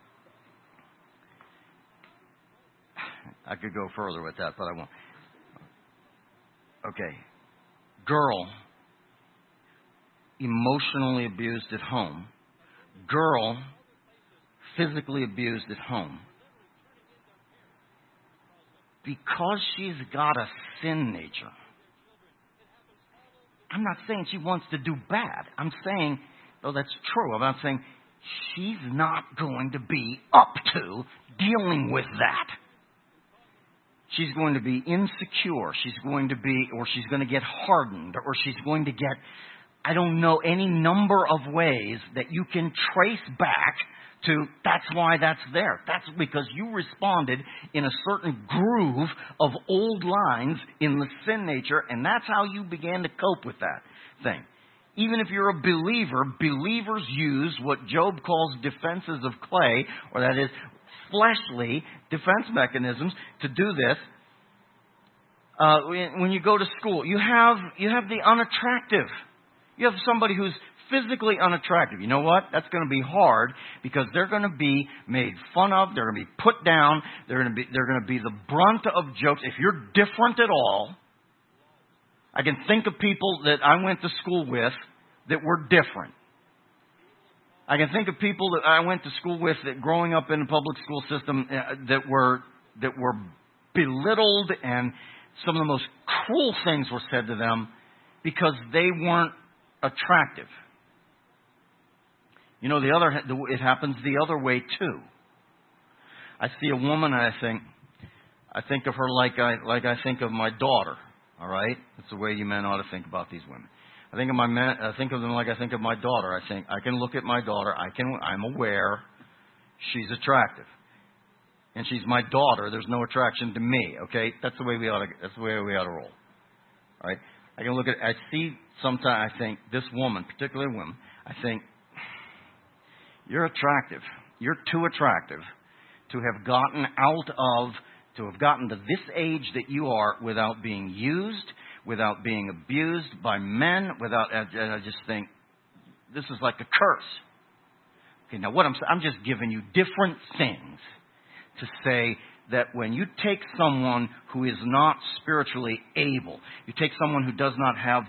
I could go further with that, but I won't. Okay. Girl, emotionally abused at home. Girl, physically abused at home. Because she's got a sin nature. I'm not saying she wants to do bad. I'm saying, though that's true, I'm not saying she's not going to be up to dealing with that. She's going to be insecure. She's going to get hardened, or she's going to get, I don't know, any number of ways that you can trace back to, that's why that's there. That's because you responded in a certain groove of old lines in the sin nature, and that's how you began to cope with that thing. Even if you're a believer, believers use what Job calls defenses of clay, or that is fleshly defense mechanisms to do this. When you go to school, you have the unattractive. You have somebody who's physically unattractive. You know what? That's going to be hard because they're going to be made fun of. They're going to be put down. They're going to be the brunt of jokes. If you're different at all, I can think of people that I went to school with that were different. I can think of people that I went to school with that growing up in the public school system that were belittled, and some of the most cruel things were said to them because they weren't attractive. You know, it happens the other way too. I see a woman and I think of her like I think of my daughter. All right, that's the way you men ought to think about these women. I think of them like I think of my daughter. I think I can look at my daughter. I'm aware she's attractive, and she's my daughter. There's no attraction to me. Okay, that's the way we ought to roll. All right, I can look at. I see sometimes. I think this woman, particularly women. I think you're attractive. You're too attractive to have gotten to this age that you are without being used, without being abused by men, I just think this is like a curse. Okay, now what I'm just giving you different things to say that when you take someone who is not spiritually able, you take someone who does not have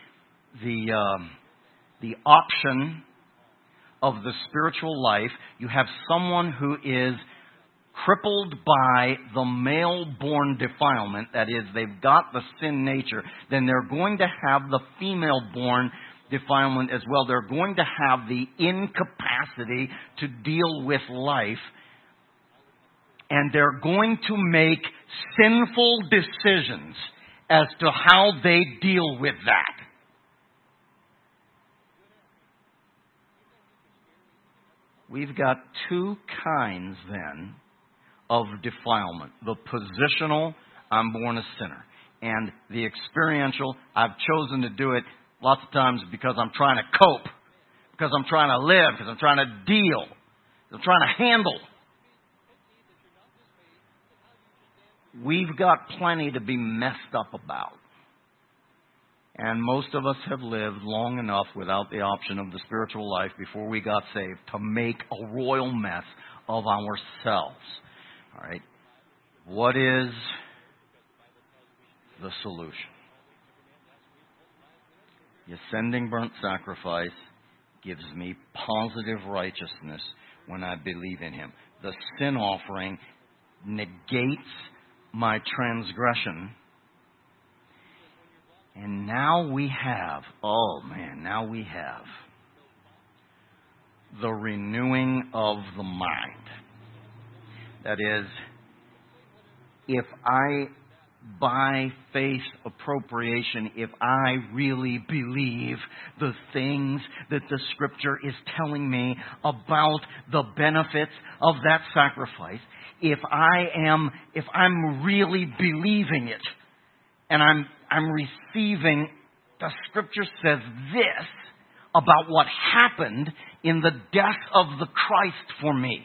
the option of the spiritual life, you have someone who is crippled by the male-born defilement, that is, they've got the sin nature, then they're going to have the female-born defilement as well. They're going to have the incapacity to deal with life, and they're going to make sinful decisions as to how they deal with that. We've got two kinds, then, of defilement. The positional, I'm born a sinner. And the experiential, I've chosen to do it lots of times because I'm trying to cope, because I'm trying to live, because I'm trying to deal, I'm trying to handle. We've got plenty to be messed up about. And most of us have lived long enough without the option of the spiritual life before we got saved to make a royal mess of ourselves. All right. What is the solution? The ascending burnt sacrifice gives me positive righteousness when I believe in Him. The sin offering negates my transgression. And now we have the renewing of the mind. That is, if I, by faith appropriation, if I really believe the things that the Scripture is telling me about the benefits of that sacrifice, if I'm really believing it, and I'm receiving, the Scripture says this about what happened in the death of the Christ for me.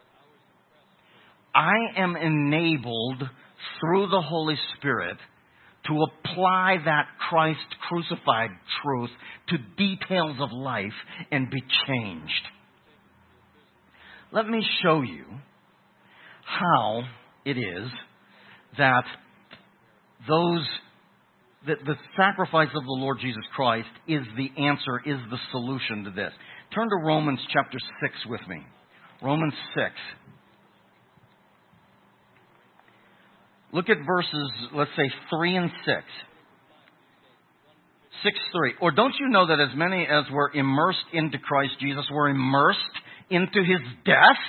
I am enabled through the Holy Spirit to apply that Christ crucified truth to details of life and be changed. Let me show you how it is that the sacrifice of the Lord Jesus Christ is the answer, is the solution to this. Turn to Romans chapter 6 with me. Romans 6. Look at verses, let's say, 3 and 6. 6:3. Or don't you know that as many as were immersed into Christ Jesus were immersed into His death?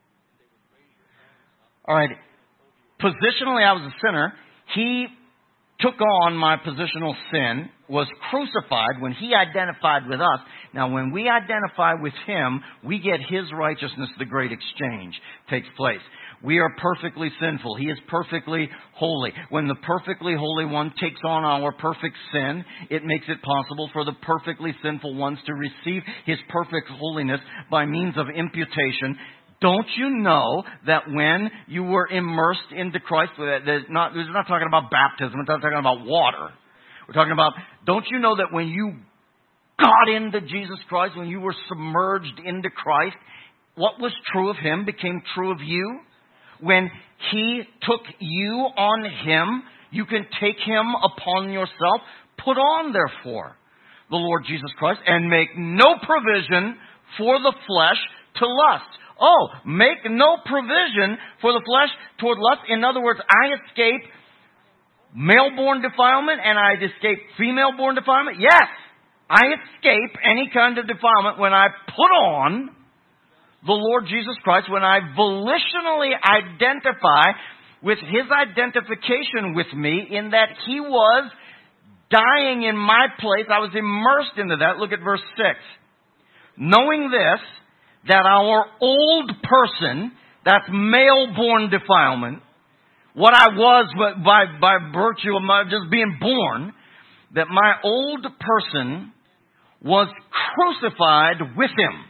All right. Positionally, I was a sinner. He took on my positional sin, was crucified when He identified with us. Now, when we identify with Him, we get His righteousness. The great exchange takes place. We are perfectly sinful. He is perfectly holy. When the perfectly holy one takes on our perfect sin, it makes it possible for the perfectly sinful ones to receive His perfect holiness by means of imputation. Don't you know that when you were immersed into Christ, we're not talking about baptism, we're not talking about water. We're talking about, don't you know that when you got into Jesus Christ, when you were submerged into Christ, what was true of Him became true of you? When He took you on Him, you can take Him upon yourself. Put on, therefore, the Lord Jesus Christ, and make no provision for the flesh to lust. Oh, make no provision for the flesh toward lust. In other words, I escape male-born defilement and I escape female-born defilement. Yes, I escape any kind of defilement when I put on the Lord Jesus Christ, when I volitionally identify with His identification with me in that He was dying in my place. I was immersed into that. Look at verse 6. Knowing this, that our old person, that's male-born defilement, what I was by virtue of my just being born, that my old person was crucified with Him,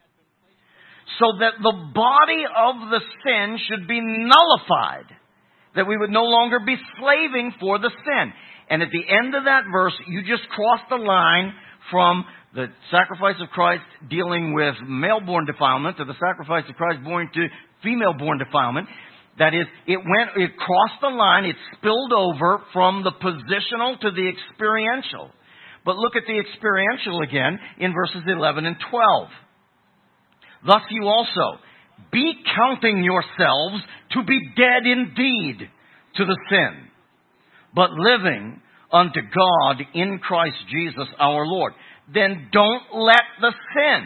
so that the body of the sin should be nullified, that we would no longer be slaving for the sin. And at the end of that verse, you just cross the line from the sacrifice of Christ dealing with male-born defilement to the sacrifice of Christ born to female-born defilement. That is, it crossed the line, it spilled over from the positional to the experiential. But look at the experiential again in verses 11 and 12. Thus you also, be counting yourselves to be dead indeed to the sin, but living unto God in Christ Jesus our Lord. Then don't let the sin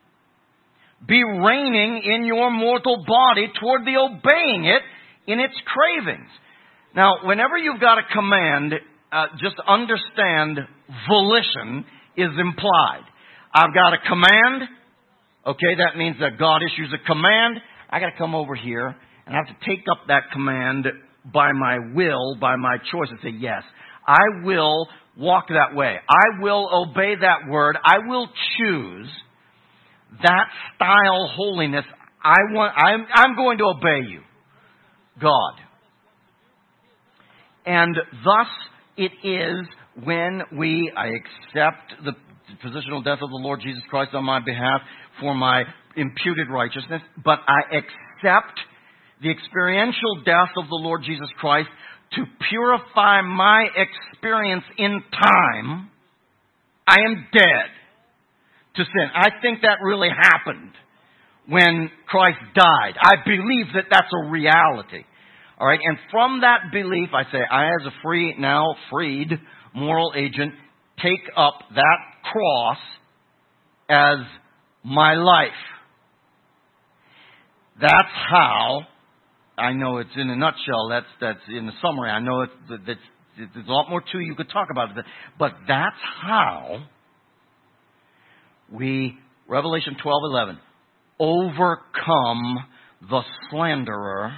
be reigning in your mortal body toward the obeying it in its cravings. Now, whenever you've got a command, just understand volition is implied. I've got a command. Okay, that means that God issues a command. I got to come over here and I have to take up that command by my will, by my choice, and say, yes, I will walk that way. I will obey that word. I will choose that style holiness. I'm going to obey you, God. And thus it is when I accept the positional death of the Lord Jesus Christ on my behalf for my imputed righteousness, but I accept the experiential death of the Lord Jesus Christ to purify my experience in time. I am dead to sin. I think that really happened when Christ died. I believe that that's a reality. All right, and from that belief, I say, I as a now freed moral agent, take up that cross as my life. That's how, I know it's in a nutshell, that's in the summary. I know there's a lot more to you could talk about it, but that's how we, Revelation 12:11, overcome the slanderer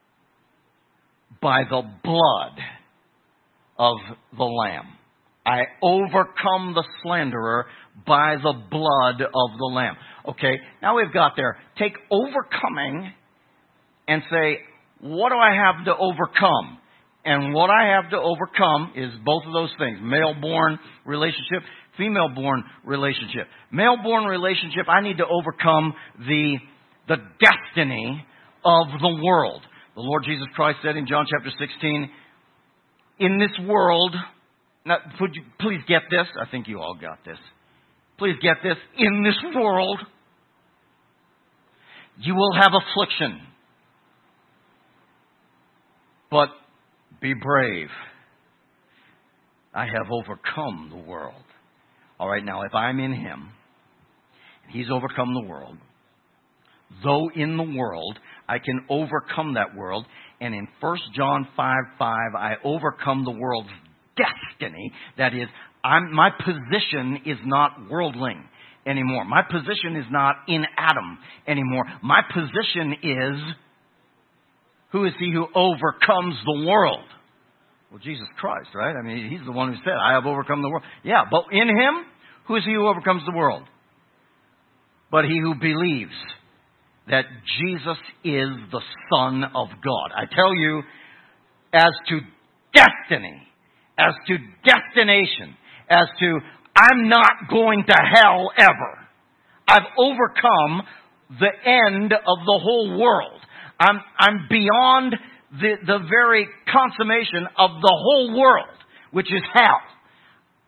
by the blood of the Lamb. I overcome the slanderer by the blood of the Lamb. Okay, now we've got there. Take overcoming and say, what do I have to overcome? And what I have to overcome is both of those things. Male-born relationship, female-born relationship. Male-born relationship, I need to overcome the destiny of the world. The Lord Jesus Christ said in John chapter 16, in this world, now, would you please get this? I think you all got this. Please get this. In this world, you will have affliction. But be brave. I have overcome the world. All right, now if I'm in Him, He's overcome the world. Though in the world, I can overcome that world. And in 1 John 5:5, I overcome the world's destiny. That is, my position is not worldling anymore. My position is not in Adam anymore. My position is, who is He who overcomes the world? Well, Jesus Christ, right? I mean, He's the one who said, I have overcome the world. Yeah, but in Him, who is He who overcomes the world? But he who believes that Jesus is the Son of God. I tell you, as to destiny, as to destination, as to I'm not going to hell ever. I've overcome the end of the whole world. I'm beyond the very consummation of the whole world, which is hell.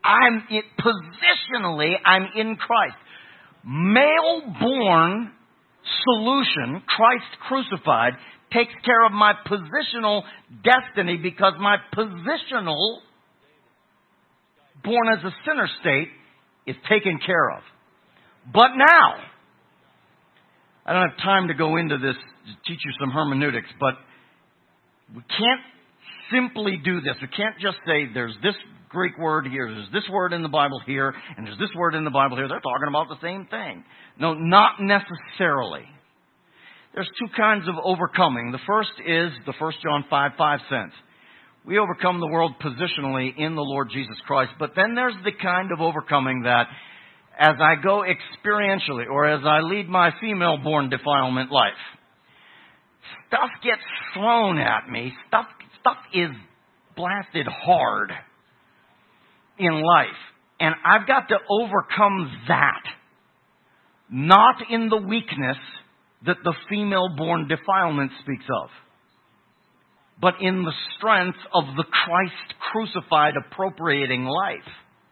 Positionally, I'm in Christ. Male-born solution, Christ crucified, takes care of my positional destiny because my positional, born as a sinner state, is taken care of. But now, I don't have time to go into this, to teach you some hermeneutics, but we can't simply do this. We can't just say there's this Greek word here, there's this word in the Bible here, and there's this word in the Bible here. They're talking about the same thing. No, not necessarily. There's two kinds of overcoming. The first is the 1 John 5:5 sense. We overcome the world positionally in the Lord Jesus Christ. But then there's the kind of overcoming that as I go experientially, or as I lead my female-born defilement life, stuff gets thrown at me. Stuff is blasted hard in life. And I've got to overcome that. Not in the weakness that the female-born defilement speaks of, but in the strength of the Christ crucified appropriating life.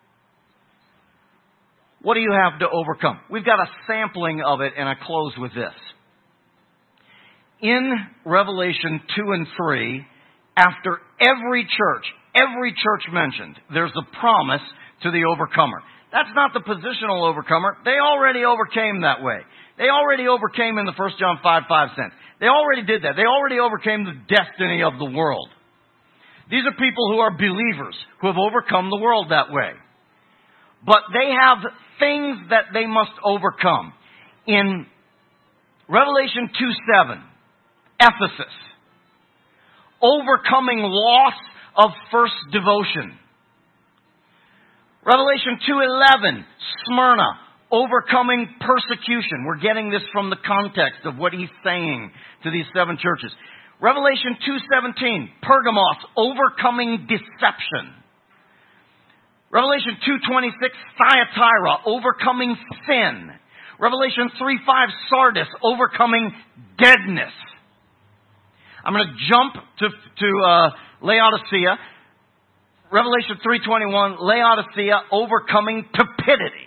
What do you have to overcome? We've got a sampling of it, and I close with this. In Revelation 2 and 3, after every church mentioned, there's a promise to the overcomer. That's not the positional overcomer. They already overcame that way. They already overcame in the 1 John 5:5 sense. They already did that. They already overcame the destiny of the world. These are people who are believers, who have overcome the world that way. But they have things that they must overcome. In Revelation 2:7, Ephesus, overcoming loss of first devotion. Revelation 2:11, Smyrna, overcoming persecution. We're getting this from the context of what he's saying to these seven churches. Revelation 2:17, Pergamos, overcoming deception. Revelation 2:26, Thyatira, overcoming sin. Revelation 3:5, Sardis, overcoming deadness. I'm going to jump to Laodicea. Revelation 3:21, Laodicea, overcoming tepidity.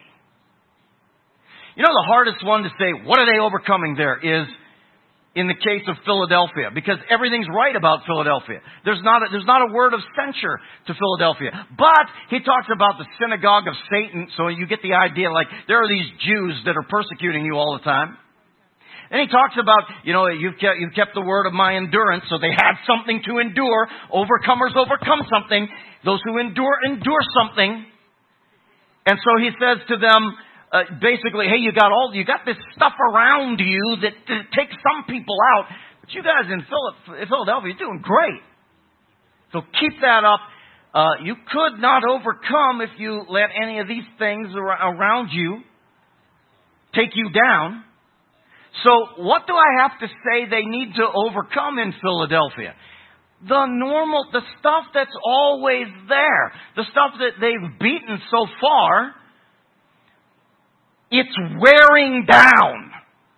You know, the hardest one to say, what are they overcoming there, is in the case of Philadelphia, because everything's right about Philadelphia. There's not a word of censure to Philadelphia. But he talks about the synagogue of Satan, so you get the idea, like, there are these Jews that are persecuting you all the time. And he talks about, you've kept the word of my endurance, so they had something to endure. Overcomers overcome something. Those who endure something. And so he says to them, basically, hey, you got this stuff around you that takes some people out, but you guys in Philadelphia, you're doing great. So keep that up. You could not overcome if you let any of these things around you take you down. So what do I have to say they need to overcome in Philadelphia? The stuff that's always there, the stuff that they've beaten so far. It's wearing down.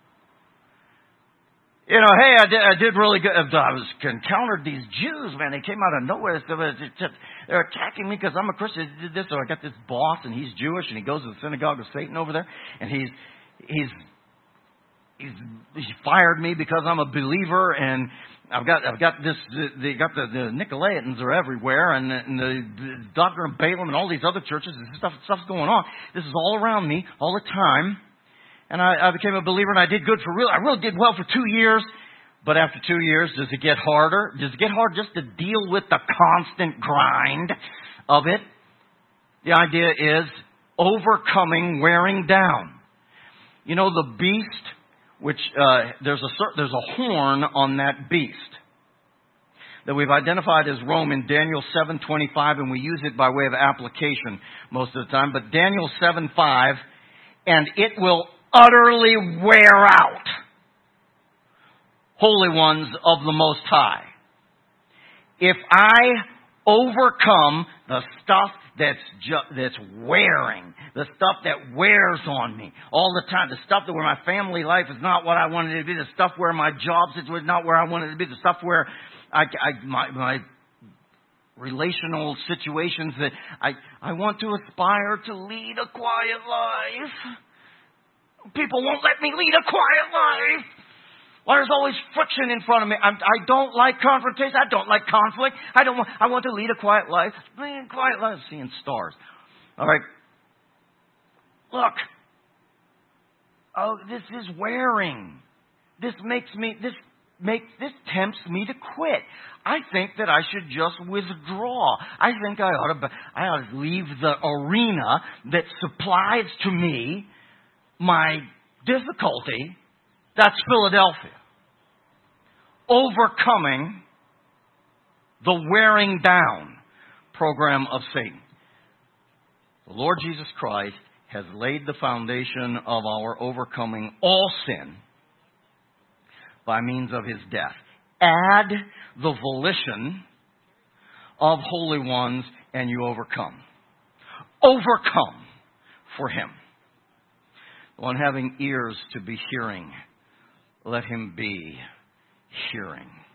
Hey, I did really good. I encountered these Jews, man. They came out of nowhere. They're attacking me because I'm a Christian. I did this. So I got this boss, and he's Jewish, and he goes to the synagogue of Satan over there, and he fired me because I'm a believer, and I've got this. They got the Nicolaitans are everywhere, and the Doctrine of Balaam and all these other churches. Stuff's going on. This is all around me all the time, and I became a believer, and I did good for real. I really did well for 2 years, but after 2 years, does it get harder? Does it get hard just to deal with the constant grind of it? The idea is overcoming wearing down. The beast, which there's a horn on that beast that we've identified as Rome in Daniel 7:25, and we use it by way of application most of the time. But Daniel 7:5, and it will utterly wear out holy ones of the Most High. If I overcome the stuff that's wearing, the stuff that wears on me all the time, the stuff that where my family life is not what I wanted it to be, the stuff where my job situation is not where I wanted it to be, the stuff where my relational situations that I want to aspire to lead a quiet life. People won't let me lead a quiet life. Well, there's always friction in front of me. I don't like confrontation. I don't like conflict. I want to lead a quiet life. Quiet life, seeing stars. All right. Look. Oh, this is wearing. This tempts me to quit. I think that I should just withdraw. I think I ought to leave the arena that supplies to me my difficulty. That's Philadelphia. Overcoming the wearing down program of Satan. The Lord Jesus Christ has laid the foundation of our overcoming all sin by means of His death. Add the volition of holy ones and you overcome. Overcome for Him. The one having ears to be hearing, let him be hearing.